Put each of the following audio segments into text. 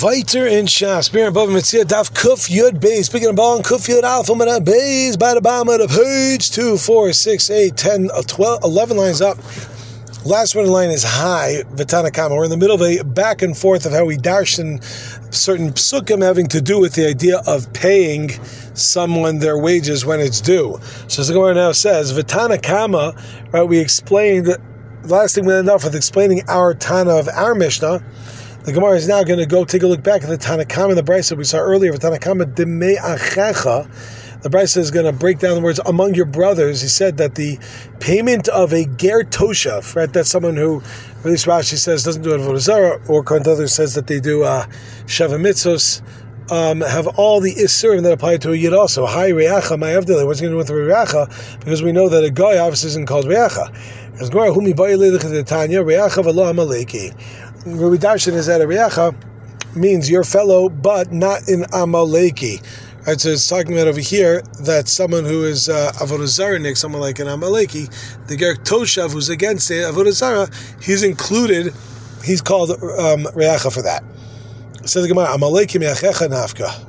Weiter in Shas, Beer above Mitzvah Daf Kuf Yud Beis. Speaking of ball, Kuf Yud Alpha Mada Beis by the bottom of the page 2, 4, 6, 8, 10, 12, 11 lines up. Last one in line is high, Vitana Kama. We're in the middle of a back and forth of how we darshan certain psukim having to do with the idea of paying someone their wages when it's due. So the Gemara now says, Vitana Kama, right, we explained, the last thing we ended off with explaining our Tana of our Mishnah. The Gemara is now going to go take a look back at the Tana Kama, the Brisa we saw earlier, Tana Kama Demei Achecha. The Brisa is going to break down the words among your brothers. He said that the payment of a ger toshav, right, that's someone who, at least Rashi says, doesn't do avodah zarah, or Kohen says that they do sheva mitzvos, have all the isurim that apply to a yid also. Hi reacha, my avdil. What's going to do with reacha? Because we know that a guy obviously isn't called reacha. Because Gemara humi bayilei Tanya reacha v'lo amaleki. Rabbi Darshan is that a reacha means your fellow, but not in amaleki. Right, so it's talking about over here that someone who is avodah zarah, someone like an amaleki, the ger toshav who's against the avodah zarah, he's included. He's called reacha for that. So the Gemara amaleki meachecha nafka.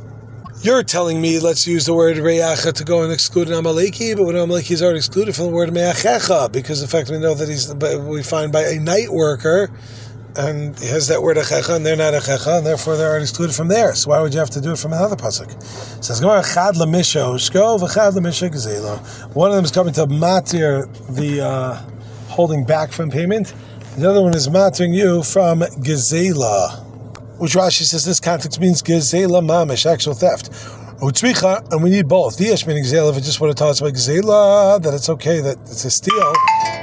You're telling me let's use the word reacha to go and exclude an amaleki, but when amaleki is already excluded from the word meachecha, because the fact we know that we find by a night worker. And he has that word achecha, and they're not achecha, and therefore they're already excluded from there. So why would you have to do it from another pasuk? It says, "Chad lamisha ushko v'chad lamisha gezela." One of them is coming to matir the holding back from payment. The other one is matiring you from gezela, which Rashi says this context means gezela mamish, actual theft. And we need both. Diyash meaning gezela. If it just would have taught us about gezela, that it's okay that it's a steal,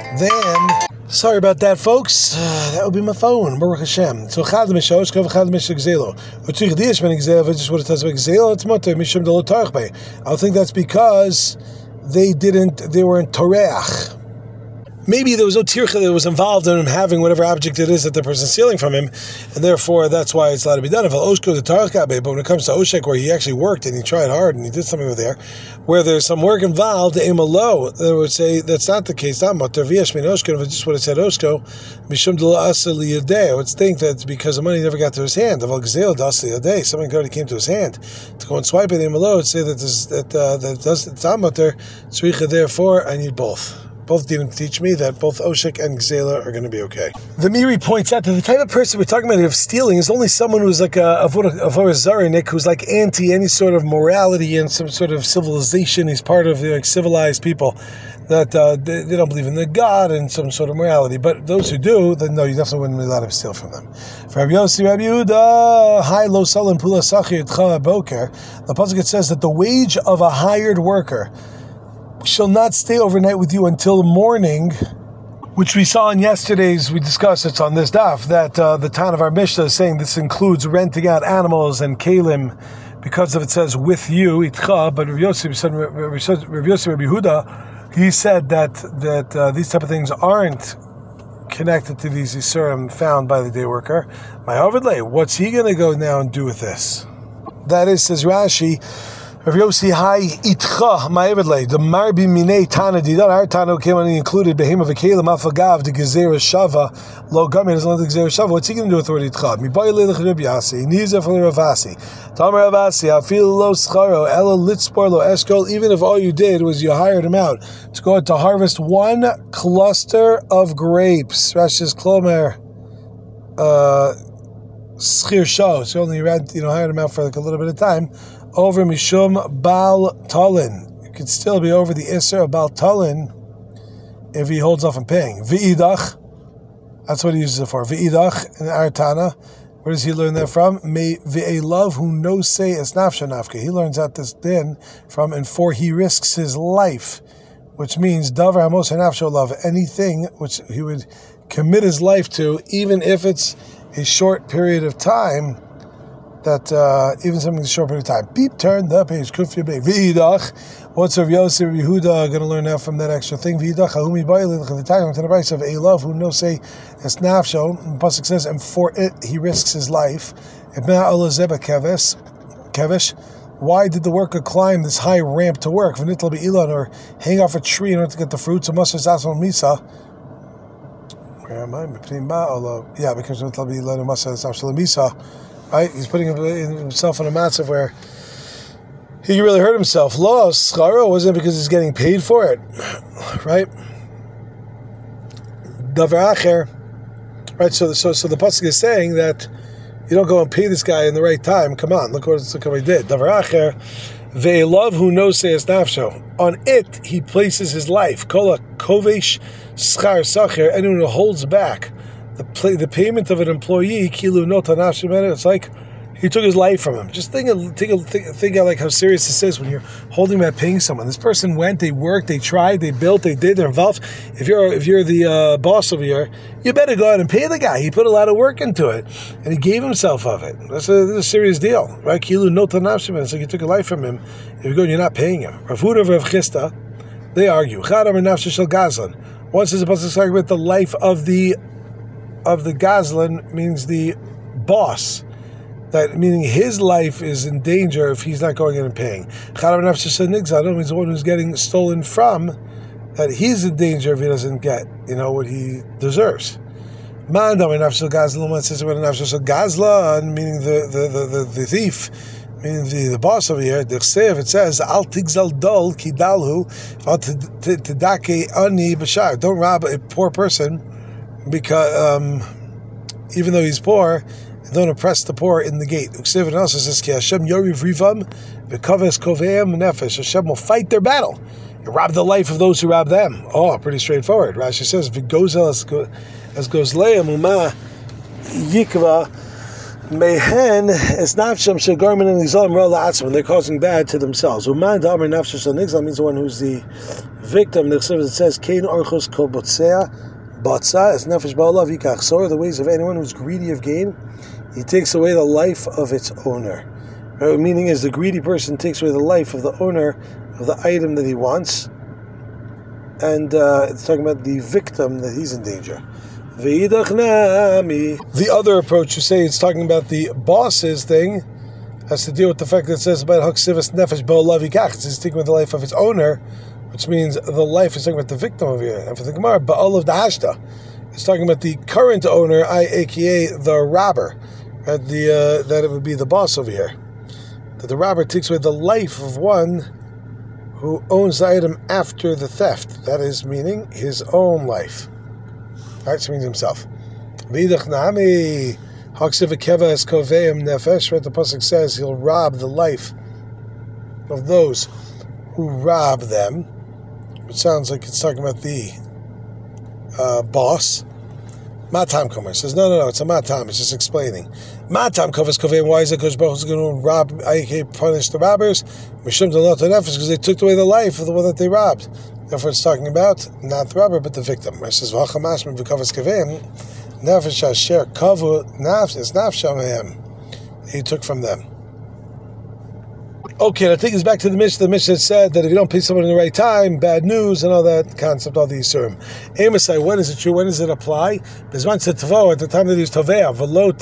then. Sorry about that, folks. That would be my phone. Baruch Hashem. So chad l'mishosh, chad l'mishah gzelo. Utzich diyash ben gzelo. If I just would have touched about gzelo, it's mutter mishum de lo tarich bei. I think that's because they weren't toreach. Maybe there was no tircha that was involved in him having whatever object it is that the person's stealing from him, and therefore that's why it's allowed to be done. But when it comes to Oshek, where he actually worked and he tried hard and he did something over there, where there's some work involved, Emalo, they would say that's not the case. Not mutter v'yesh min Oshko. If it just would have said Oshko, mishum de lo asa liyadeh, I would think that because the money never got to his hand. Aval gzeel das liyadeh, something already came to his hand. To go and swipe it, Emalo, would say that it's not mutter. Tzricha, therefore, I need both. Both didn't teach me that both Oshek and Gzela are going to be okay. The Miri points out that the type of person we're talking about of stealing is only someone who's like a avodah zarah, who's like anti any sort of morality and some sort of civilization. He's part of the civilized people that they don't believe in the God and some sort of morality. But those who do, then no, you definitely wouldn't be allowed to steal from them. For Rabbi Yossi, Rabbi Yehuda, hi lo salim pula sachir etcha boker. The pasuk says that the wage of a hired worker shall not stay overnight with you until morning, which we saw in yesterday's, we discussed it's on this daf, that the Tan of our Mishnah is saying this includes renting out animals and kalim, because of it says with you, itcha, but Rav Yossi, Rabbi Yehuda, he said that these type of things aren't connected to these isurim found by the day worker. My overlay, what's he going to go now and do with this? That is, says Rashi, Rav Yossi, hi itcha ma'evedlei. The marbi minei tana didan. Our tana came on and included behema v'kelim afagav the gezerah shava lo gamin is not the gezerah shava. What's he going to do with the word itcha? Mi ba'ilei l'chirib yasi. He needs it from the Ravasi. Tamar Ravasi afil lo scharo ela litzpor lo eskol. Even if all you did was you hired him out to go out to harvest one cluster of grapes. Rashis klomer schir show. So only hired him out for like a little bit of time. Over Mishum Bal Talin. You could still be over the Isser of Bal Talin if he holds off on paying. V'idach, that's what he uses it for. V'idach in Artana. Where does he learn that from? May v'e love who no say es nafsha nafka. He learns out this din from, and for he risks his life, which means davar hamos nafsho love, anything which he would commit his life to, even if it's a short period of time. That even something short period of time. Beep, turn the page. Kufya be v'idach. What's Rav Yossi Rabbi Yehuda going to learn now from that extra thing? V'idach ha'umi ba'ilin l'chalitayim to the price of a love who no say es nafsho. The pasuk says, and for it he risks his life. Kevish. Why did the worker climb this high ramp to work? V'nitl be'ilan, or hang off a tree in order to get the fruits. So must zasal misa. Where am I? Yeah, because v'nitl be'ilan masa zasal misa. right? He's putting himself in a matzav where he can really hurt himself. Lo scharo wasn't because he's getting paid for it, right? Davar acher, right? So the pasuk is saying that you don't go and pay this guy in the right time. Come on, look what he did. Davar acher, ve'elav hu nosei nafsho. On it he places his life. Kol kovesh schar sacher. Anyone who holds back the payment of an employee, kilu nota nafsho. It's like he took his life from him. Just think out like how serious this is when you're holding back paying someone. This person went, they worked, they tried, they built, they did, they're involved. If you're the boss over here, you better go out and pay the guy. He put a lot of work into it, and he gave himself of it. That's a serious deal, right? Kilu nota nafsho. It's like you took a life from him. If you go and you're not paying him. Rav Huda and Rav Chisda, they argue. Chadam and nafsho shel gazlan. Once is supposed to talk about the life of the gazlan, means the boss. That meaning his life is in danger if he's not going in and paying. Chadam nafsho shel nigzal means the one who's getting stolen from, that he's in danger if he doesn't get what he deserves. Man dam nafsho shel gazlan, one says about nafsho shel gazlan, meaning the thief, meaning the boss over here. It says al tigzal dol kidalhu tidake ani b'shar. Don't rob a poor person because even though he's poor. Don't oppress the poor in the gate. Uksiv also says, "Ki Hashem yoriv rivam v'kaves koveim nefesh." Hashem will fight their battle. You rob the life of those who rob them. Oh, pretty straightforward. Rashi says, "V'gozel as goes leim uma yikva mehen es nafshem shegarmin and nigzalim ro la'atzim." They're causing bad to themselves. Uman damer nafshem shel nigzal means the one who's the victim. It says, "Kein orchos kol botzea batza es nefesh ba'olav yikach." So are the ways of anyone who's greedy of gain. He takes away the life of its owner. Right? Meaning is the greedy person takes away the life of the owner of the item that he wants. And it's talking about the victim that he's in danger. The other approach, you say it's talking about the boss's thing, has to deal with the fact that it says about Haksivas Nefesh Bo'olav Yikach. It's taking with the life of its owner, which means the life is talking about the victim of it. And for the Gemara, Ba'olav Dahashta. It's talking about the current owner, aka the robber. That it would be the boss over here. That the robber takes away the life of one who owns the item after the theft. That is meaning his own life. Right, so means himself. V'idach nami haksiv keva es koveim nefesh. Right, the pasuk says he'll rob the life of those who rob them. It sounds like it's talking about the boss. Matam Komer says, no, it's a Matam, it's just explaining. Matam covers Koveim, why is it because Baruch is going to punish the robbers? Mishum Delot Nefesh, because they took away the life of the one that they robbed. Therefore it's talking about not the robber, but the victim. It says, V'achamashman v'kovas Koveim, Nefesh Asher Kavu Nafs Nafshamayim. He took from them. Okay, that takes us back to the Mishnah. The Mishnah said that if you don't pay someone in the right time, bad news and all that concept, all the Yisurim. Amosai, when is it true? When does it apply? Bizman said Tavo, at the time that he was Tovea, V'lo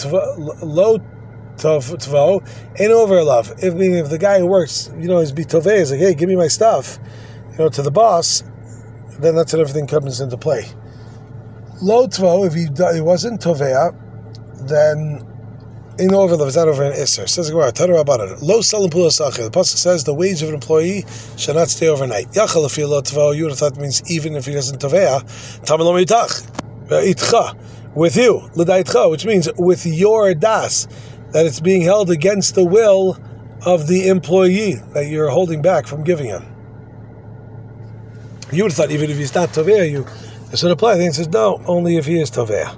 Tavo, ain't over love. If the guy who works, is be Tovea, is like, hey, give me my stuff, to the boss, then that's when everything comes into play. Lo Tavo, if he wasn't Tovea, then in overlove is not over an Isser. Says the Gemara, Tanu Rabbanan, Lo Salim Pulas Achir. The pasuk says the wage of an employee shall not stay overnight. Yachal if lo tavo, you would have thought it means even if he doesn't tovea. Tamalom itach, itcha, with you, l'daitcha, which means with your das, that it's being held against the will of the employee that you're holding back from giving him. You would have thought even if he's not tovea, this would apply. Then it says no, only if he is tovea.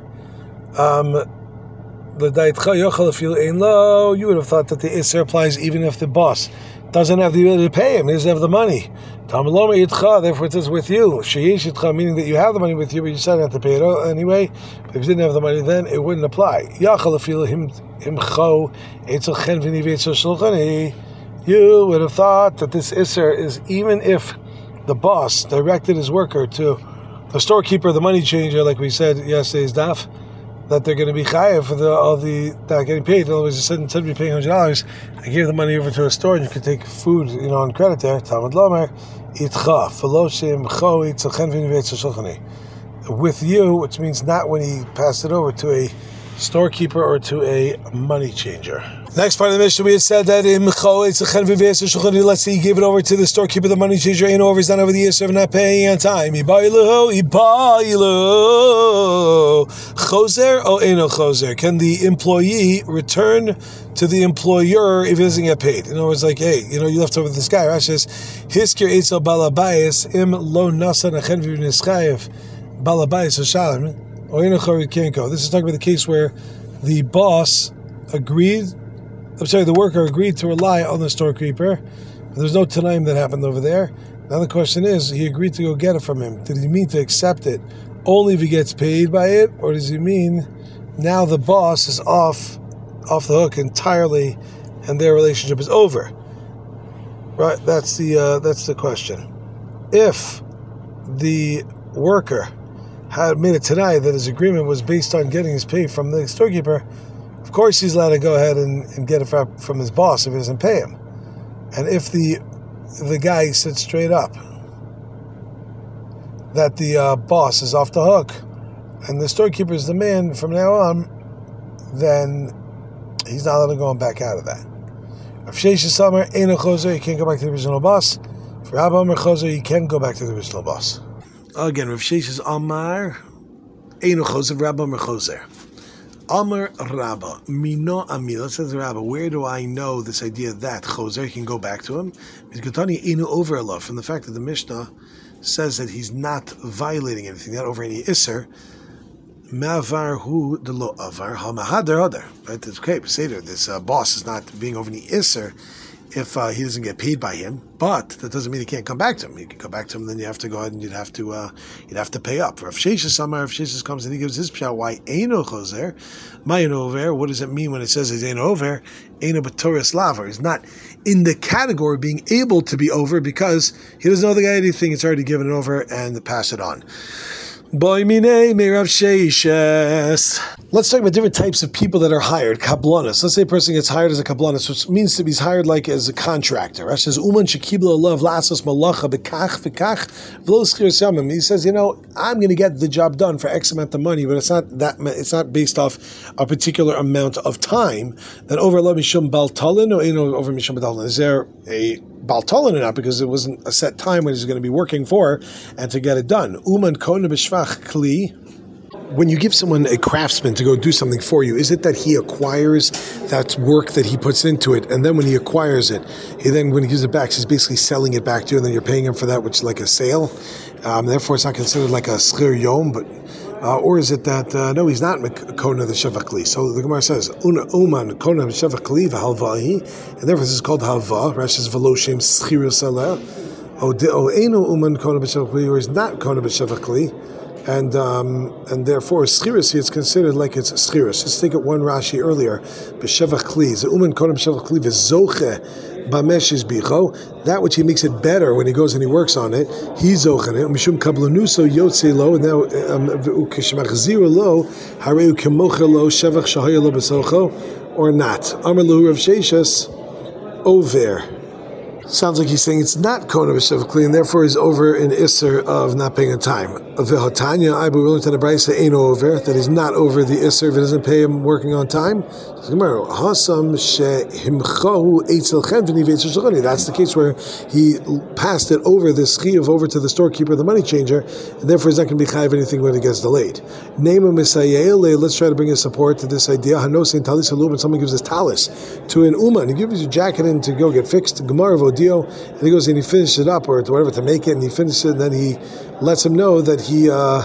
You would have thought that the Isser applies even if the boss doesn't have the ability to pay him, he doesn't have the money. Therefore it says with you, meaning that you have the money with you, but you decided not to pay it anyway. If you didn't have the money then, it wouldn't apply. You would have thought that this Isser is even if the boss directed his worker to the storekeeper, the money changer, like we said yesterday's daf, that they're going to be chayav for all the that getting paid. In other words, instead of me paying $100, I give the money over to a store and you can take food, on credit there. Talmud Lomer, itcha feloshim cho itzachen v'nivet shulchani. With you, which means not when he passed it over to a storekeeper or to a money changer. Next part of the Mishnah, we had said that let's say he gave it over to the storekeeper, the money changer, ain't over, he's not over the Yisr of not paying on time. Choser or ain't choser? Can the employee return to the employer if he doesn't get paid? In other words, like, hey, you left over this guy. Rashi says, Hiskir Eitzel Balabayas im lo nasa nachen v'nischayev Balabayas Hashalem or ain't choser can't go. This is talking about the case where the boss the worker agreed to rely on the storekeeper. There's no Tanaim that happened over there. Now the question is, he agreed to go get it from him. Did he mean to accept it only if he gets paid by it? Or does he mean now the boss is off the hook entirely and their relationship is over? Right, that's the question. If the worker had made it tonight that his agreement was based on getting his pay from the storekeeper, of course he's allowed to go ahead and get it from his boss if he doesn't pay him. And if the guy said straight up that the boss is off the hook and the storekeeper is the man from now on, then he's not allowed to go back out of that. If Sheish is summer, ain't a choser, he can't go back to the original boss. For Rabbi Amar choser, he can go back to the original boss. Again, if Sheish is Amar, ain't a choser, Rabbi Amar choser. Amar Rabba, Mino Amila, says Rabba, where do I know this idea that Choser can go back to him? From the fact that the Mishnah says that he's not violating anything, not over any Isser. Ma'avar hu de lo avar, ha-mahadar adar. Right? It's okay, Seder, this boss is not being over any Isser if he doesn't get paid by him, but that doesn't mean he can't come back to him. He can come back to him, then you have to go ahead and you'd have to pay up. If Sheshis comes and he gives his pshat, why Eino Choser, Mayin Over? What does it mean when it says he's Eino Over? Eino B'Torah Lavar. He's not in the category of being able to be over because he doesn't know the guy anything. It's already given it over and pass it on. Let's talk about different types of people that are hired. Kablanis. Let's say a person gets hired as a kablanis, which means to be hired like as a contractor. Rashi says, "Uman shekibla alav lasos malacha bekach v'kach v'lo schir yamim." He says, I'm going to get the job done for X amount of money, but it's not based off a particular amount of time. Then over lo mishum baltalin or over mishum baltalin. Is there a baltalin or not? Because it wasn't a set time when he's going to be working for and to get it done. Uman kona b'shvach kli. When you give someone a craftsman to go do something for you, is it that he acquires that work that he puts into it, and then when he acquires it, when he gives it back, he's basically selling it back to you, and then you're paying him for that, which is like a sale. Therefore, it's not considered like a schir yom, but or is it that no, he's not kona the shavakli? So the Gemara says uman kona shavakli v'halvahi, and therefore this is called halva. Rashi says v'lo shem schir salah. O eno uman kona b'shavakli, or is not kona b'shavakli. And therefore, schiris here it's considered like it's schiris. Let's take it one Rashi earlier. B'shevach kli, zeumen kodem b'shevach kli v'zoche b'meshes bicho. That which he makes it better when he goes and he works on it. He's zochen it. Mishum kablanuso yotze lo. And now kishmachzir lo hareu kemocha lo shevach shahaya lo b'socho or not. Amar lo Rav Sheshis over. Sounds like he's saying it's not Kona B'Shevach, and therefore he's over in Isser of not paying on time. V'hotanya, I be willing to the Brisa ain't over, that he's not over the Isser if he doesn't pay him working on time. That's the case where he passed it over the Schiv over to the storekeeper, the money changer, and therefore he's not going to be chayiv anything when it gets delayed. Let's try to bring a support to this idea. When someone gives his talis to an uman, he gives his jacket in to go get fixed, Gemara Vodio, and he goes and he finishes it up or whatever to make it, and he finishes it, and then he lets him know that he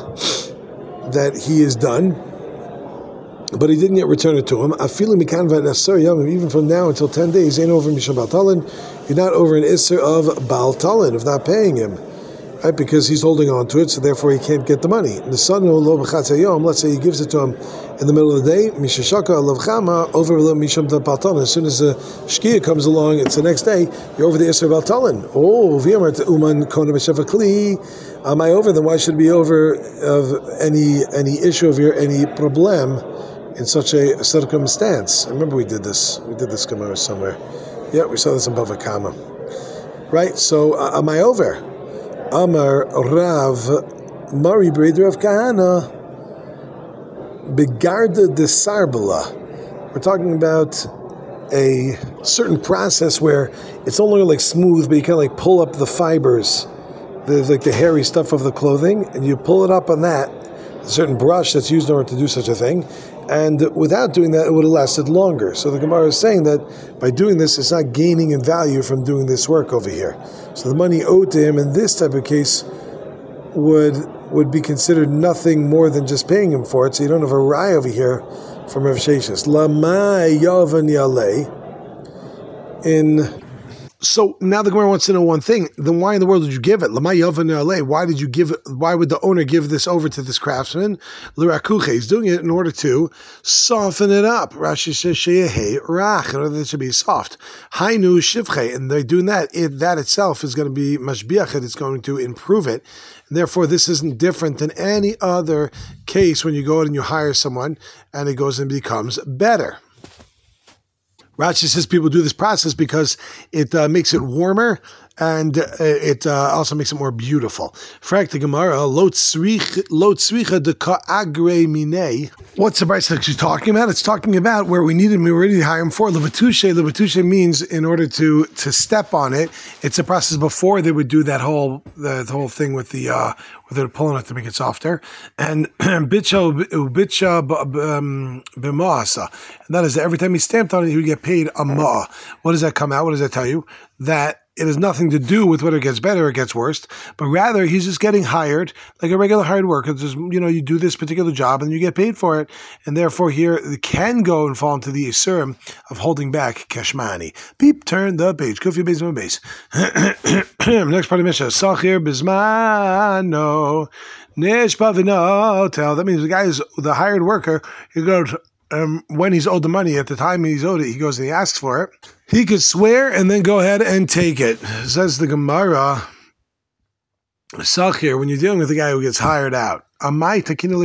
is done. But he didn't yet return it to him. Even from now until 10 days, ain't over Mishum Baltalin. You're not over an Isser of Baltalin of not paying him, right? Because he's holding on to it, so therefore he can't get the money. Let's say he gives it to him in the middle of the day. Over Mishum Baltalin. As soon as the Shkia comes along, it's the next day. You're over the Isser of Baltalin. Oh, Uman Kona B'Shevakli. Am I over? Then why should it be over of any issue of any problem in such a circumstance? I remember we did this Gemara somewhere. Yeah, we saw this in Bava Kama. Right, so am I over? Amar Rav Mari Breder of Kahana. Begarda de Sarbala. We're talking about a certain process where it's no longer like smooth, but you can like pull up the fibers, the hairy stuff of the clothing, and you pull it up on that, a certain brush that's used in order to do such a thing, and without doing that, it would have lasted longer. So the Gemara is saying that by doing this, it's not gaining in value from doing this work over here. So the money owed to him in this type of case would be considered nothing more than just paying him for it. So you don't have a raya over here from Rav Sheshes. Lamai yavan yalei. So now the Gemara wants to know one thing. Then why in the world did you give it? Lamai yavan yalei. Why did you give it? Why would the owner give this over to this craftsman? L'rakuche. He's doing it in order to soften it up. Rashi says sheyehei rach, in order that it should be soft. Hainu shivche, and they're doing that. That itself is going to be mashbiach. It's going to improve it. And therefore, this isn't different than any other case when you go out and you hire someone and it goes and becomes better. Rashi says people do this process because it makes it warmer and it also makes it more beautiful. Frak the Gemara, lo tzricha de ka'agre minei. What's the price that she's talking about? It's talking about where we already hire him for levatushe. Levatushe means in order to step on it. It's a process before they would do the whole thing with the where they're pulling it to make it softer. And bitcha b'ma'asa. And that is that every time he stamped on it, he would get paid a ma. What does that come out? What does that tell you? That it has nothing to do with whether it gets better or it gets worse, but rather he's just getting hired like a regular hired worker. Just, you do this particular job and you get paid for it, and therefore here it can go and fall into the isurim of holding back keshmani. Beep, turn the page. Kufi base on base. Next part of Mishnah. Sachir bizmano nishpa v'notel. That means the guy is the hired worker. He goes. When he's owed the money, at the time he's owed it, he goes and he asks for it. He could swear and then go ahead and take it. Says the Gemara, Sachir, when you're dealing with a guy who gets hired out, why is it that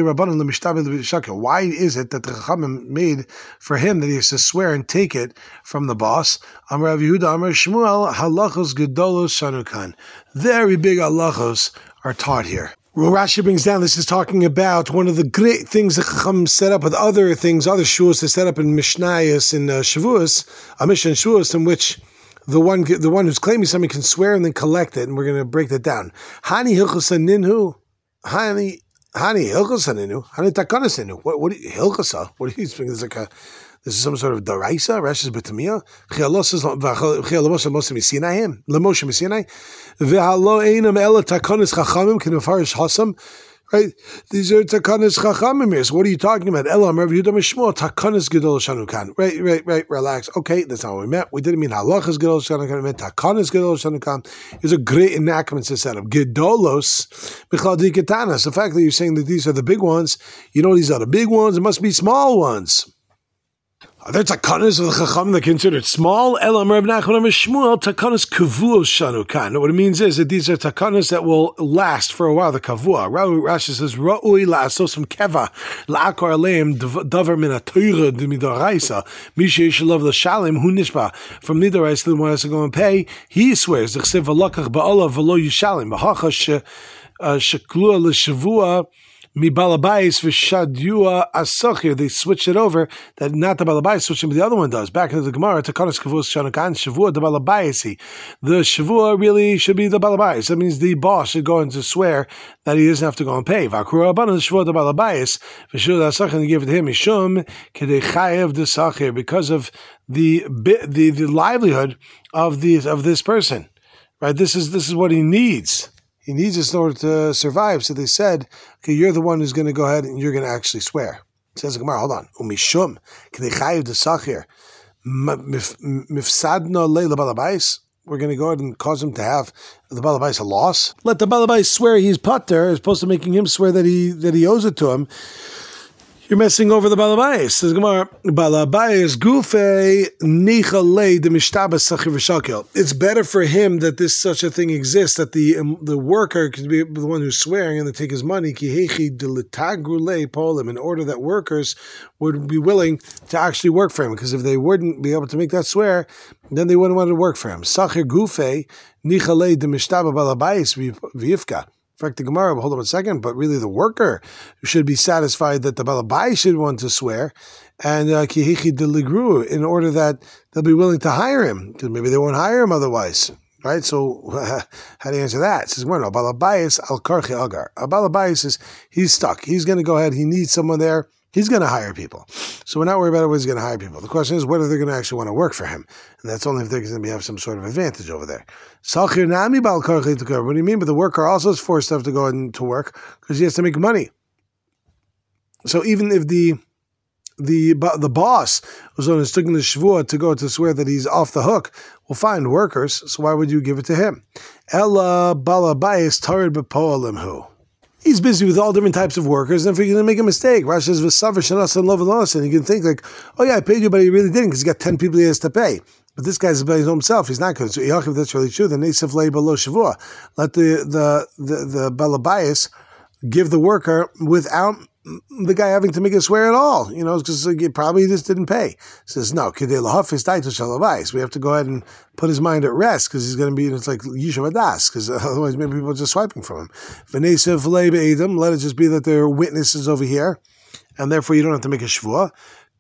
the Chachamim made for him that he has to swear and take it from the boss? Amar Rav Yehuda, Amar Shmuel, halachos gedolos shanukan. Very big halachos are taught here. Well, Rashi brings down, this is talking about one of the great things that Chacham set up with other things, other shuas to set up in Mishnayos and Shavuos, a Mishnah and Shavuos, in which the one who's claiming something can swear and then collect it, and we're going to break that down. Hani hilchasa ninhu, hani hilchasa ninhu, hani takanas ninhu. What hilchasa? What do you think? This is some sort of daraisa. Rashi says b'tamiyah. L'Moshe Misinai. V'halo einam ela takanas chachamim k'nefarish hasam. Right? These are takanas chachamim here. So what are you talking about? Ela Rav Yehuda Mishmuel takanas gedol shanukan. Right. Relax. Okay, that's not what we meant. We didn't mean halachas gedol shanukan. We meant takanas gedol shanukan. It's a great enactment to set up. Gedolos bichlal diketanas. The fact that you're saying that these are the big ones, these are the big ones. It must be small ones. Are there takanas of the Chacham that are considered small? Elam Rav Nachman Shmuel takanas kavuos shanukan. What it means is that these are takanas that will last for a while. The kavua. Rashi says ra'ui la'asos keva la'akor aleim davar min ha'torah d'midoraisa. Misha yishalav l'shalim hu nishba. From midoraisa, the one has to go and pay. He swears the chsev v'lakach ba'olav v'lo yishalim b'hacha sheklua l'shavua. Mi balabais v'shadua asachir. They switched it over. That not the balabais switching, but the other one does. Back into the Gemara, takanas kavus shanukan shavua the balabaisi. The shavua really should be the balabais. That means the boss should go in to swear that he doesn't have to go and pay. V'akura abana shavua the balabais v'shud asachir, and they give it to him mishum kedei chayev the sachir, because of the livelihood of this person. Right. This is what he needs. He needs this in order to survive. So they said, okay, you're the one who's going to go ahead and you're going to actually swear. It says the Gemara, hold on. Umishum, k'dei chayiv d'sachir, mifsadna leila balabais. We're going to go ahead and cause him to have the balabais a loss. Let the balabais swear he's pater, as opposed to making him swear that he owes it to him. You're messing over the balabais. Says Gemara, balabais gufei nichalei de mishtabas sachir v'shakil. It's better for him that such a thing exists, that the worker could be the one who's swearing and then take his money. Ki hechi de litagrulei polim, in order that workers would be willing to actually work for him. Because if they wouldn't be able to make that swear, then they wouldn't want to work for him. Sachir gufei nichalei de mishtaba balabais v'yifka. fact, the Gemara, hold on a second, but really the worker should be satisfied that the Balabai should want to swear, and Kihichi de Ligru, in order that they'll be willing to hire him, because maybe they won't hire him otherwise. Right? So, how do you answer that? It says, bueno, Balabayis al Karchi Agar. A Balabayis is, he's stuck. He's going to go ahead, he needs someone there. He's going to hire people. So we're not worried about whether he's going to hire people. The question is, whether they're going to actually want to work for him. And that's only if they're going to have some sort of advantage over there. What do you mean? But the worker also is forced to have to go in to work because he has to make money. So even if the boss was on his taking the shvua to go to swear that he's off the hook, will find workers. So why would you give it to him? Ella balabayis tarid b'po'alimhu. He's busy with all different types of workers, and if you're going to make a mistake, Rashi says, "V'savar shanas and love and you can think like, oh yeah, I paid you, but he really didn't because he got 10 people he has to pay. But this guy's by himself; he's not good. So if that's really true, then Nesav lei below shavua. Let the balabayis give the worker without the guy having to make a swear at all, because probably he just didn't pay. He says, no, we have to go ahead and put his mind at rest because he's going to be, it's like Yishuv Adas, because otherwise maybe people are just swiping from him. Let it just be that there are witnesses over here, and therefore you don't have to make a shvua.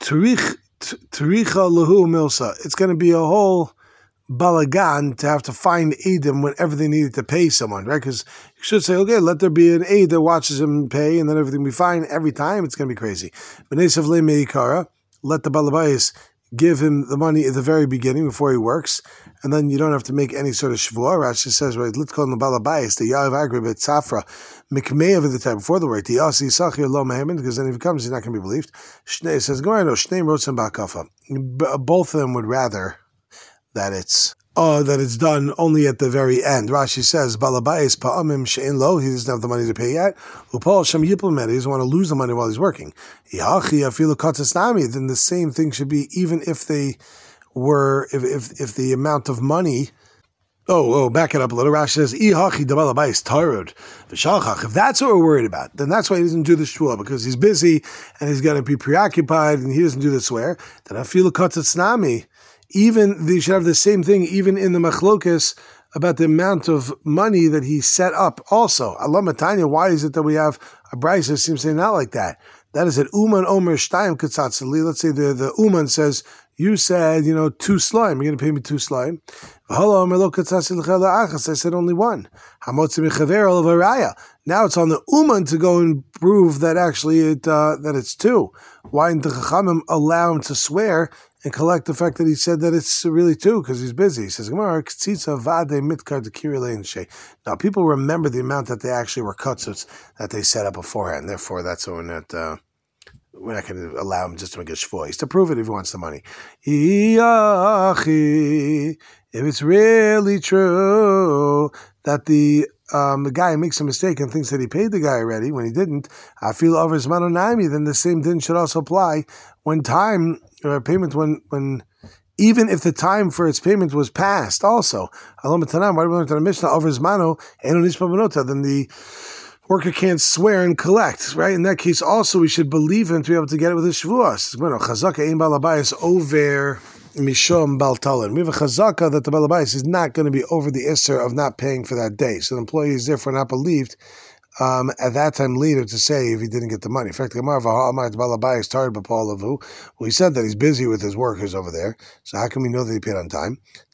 It's going to be a whole balagan to have to find Eidim whenever they needed to pay someone, right? Because you should say, okay, let there be an Eid that watches him pay, and then everything be fine every time. It's going to be crazy. Let the balabayis give him the money at the very beginning before he works, and then you don't have to make any sort of shvua. Rashi says, right, let's call him the balabayis, the Yav Agrib at Safra, Mikmei of the time before the word, the Yasi Sachir Lo Mehemin, because then if he comes, he's not going to be believed. Shnei says, no, Shnei Rotzim Ba'kafa. Both of them would rather that it's done only at the very end. Rashi says, Balabayis pa'amim she'en lo, he doesn't have the money to pay yet. Upal shem yiplemet, he doesn't want to lose the money while he's working. Yachi afilu katasnami, then the same thing should be even if they were, if the amount of money. Back it up a little. Rashi says, Ihachi de Balabayis tarud v'shalchach. If that's what we're worried about, then that's why he doesn't do the shvua, because he's busy and he's going to be preoccupied and he doesn't do the swear. Then afilu katasnami. Even they should have the same thing, even in the machlokas about the amount of money that he set up. Also, Allah Matanya, why is it that we have a brayso that seems to say not like that? That is that Uman Omer Shtayim Katzatzali. Let's say the Uman says, you said, 2 slime. You're going to pay me 2 slime. I said only 1. Now it's on the Uman to go and prove that actually that it's 2. Why didn't the Chachamim allow him to swear and collect the fact that he said that it's really 2 because he's busy? He says, now people remember the amount that they actually were kutzuts that they set up beforehand. Therefore, that's when we're not going to allow him just to make a shvua. He's to prove it if he wants the money. If it's really true that the guy makes a mistake and thinks that he paid the guy already when he didn't, I feel over his manonami, then the same din should also apply when time payment when even if the time for its payment was passed. Also, why do we learn the Mishnah over his mano? Then the worker can't swear and collect, right? In that case, also we should believe him to be able to get it with his shvuas. Chazaka ein balabayis over mishom baltalan. We have a chazaka that the balabayis is not going to be over the isser of not paying for that day. So the employee is therefore not believed at that time later to say if he didn't get the money. In fact, the balabayis tired b'palavu. Well, he said that he's busy with his workers over there. So how can we know that he paid on time?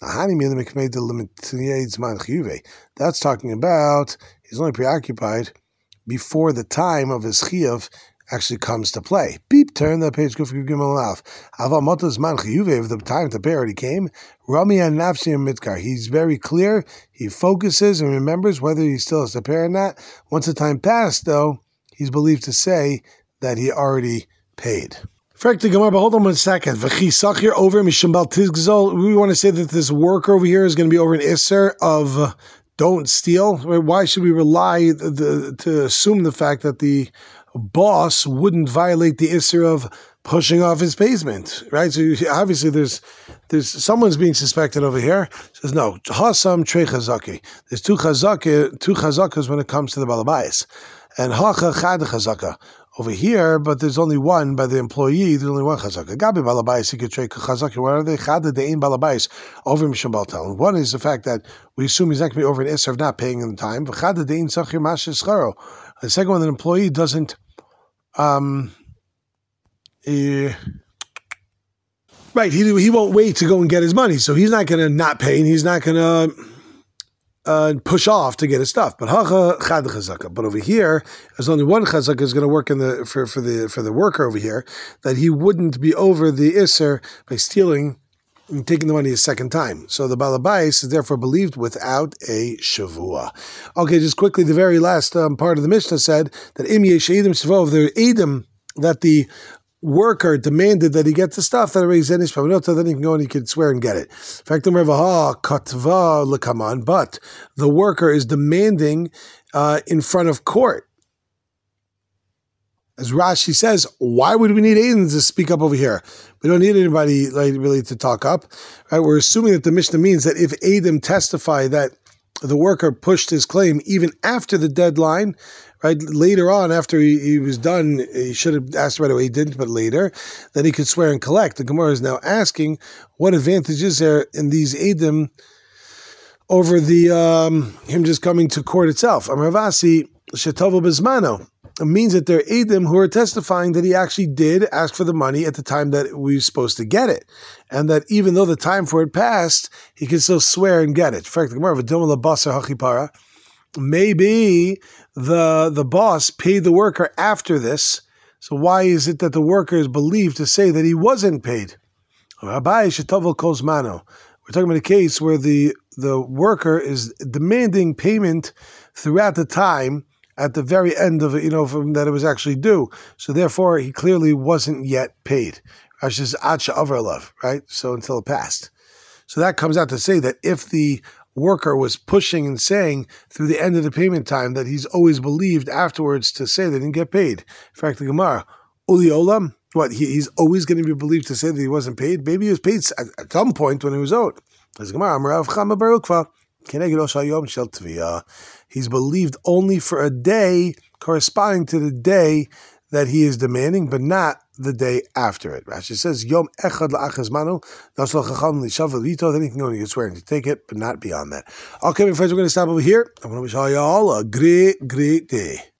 That's talking about he's only preoccupied before the time of his chiyuv actually comes to play. Beep, turn that page, go for Gimel Alaf. If the time to pay already came, Rami and Nafshi and Mitkar. He's very clear, he focuses and remembers whether he still has to pay or not. Once the time passed, though, he's believed to say that he already paid. But hold on 1 second. We want to say that this worker over here is going to be over an isser of don't steal. Why should we rely to assume the fact that the boss wouldn't violate the isser of pushing off his basement, right? So obviously there's someone's being suspected over here. Says no, hasam trei chazaki. There's two chazakas when it comes to the balabayis, and hacha chad chazaka. over here, but there's only one by the employee. There's only one chazaka. Gabi balabais, he could trade chazaka. What are they? Chada de'in balabais over mishum baltal. One is the fact that we assume he's not going to be over an isser of not paying in the time. Chada de'in sachir mashes charo. The second one, the employee doesn't. Right, he won't wait to go and get his money, so he's not going to not pay, and he's not going to push off to get his stuff. But over here, there's only one chazaka is going to work for the worker over here, that he wouldn't be over the isser by stealing and taking the money a second time. So the balabais is therefore believed without a shavua. Okay, just quickly, the very last part of the Mishnah said that im yesh edim shvov, the edim that the worker demanded that he get the stuff that already zenish pavinota, then he can go and he can swear and get it. In fact, but the worker is demanding in front of court. As Rashi says, why would we need Aiden to speak up over here? We don't need anybody really to talk up. Right? We're assuming that the Mishnah means that if Aiden testify that the worker pushed his claim even after the deadline, right, later on, after he was done, he should have asked right away, he didn't, but later, then he could swear and collect. The Gemara is now asking, what advantage is there in these Eidim over the him just coming to court itself? Amravasi Shetovo Bezmano. It means that there are Eidim who are testifying that he actually did ask for the money at the time that we were supposed to get it. And that even though the time for it passed, he can still swear and get it. In fact, the Gemara, maybe the boss paid the worker after this. So why is it that the worker is believed to say that he wasn't paid? We're talking about a case where the worker is demanding payment throughout the time at the very end of it, from that it was actually due. So therefore, he clearly wasn't yet paid. Rashi says, Acha Avarlav, right? So until it passed. So that comes out to say that if the worker was pushing and saying through the end of the payment time that he's always believed afterwards to say they didn't get paid. In fact, the Gemara, Uli Olam, what, he's always going to be believed to say that he wasn't paid? Maybe he was paid at some point when he was owed. As Gemara, Amarav Chama Barukva, he's believed only for a day corresponding to the day that he is demanding, but not the day after it. Rashi says, Yom Echad La'achazmanu, Nasal Chacham Lishav Vito, then he can go and get swearing to take it, but not beyond that. Okay, my friends, we're going to stop over here. I'm going to wish all y'all a great, great day.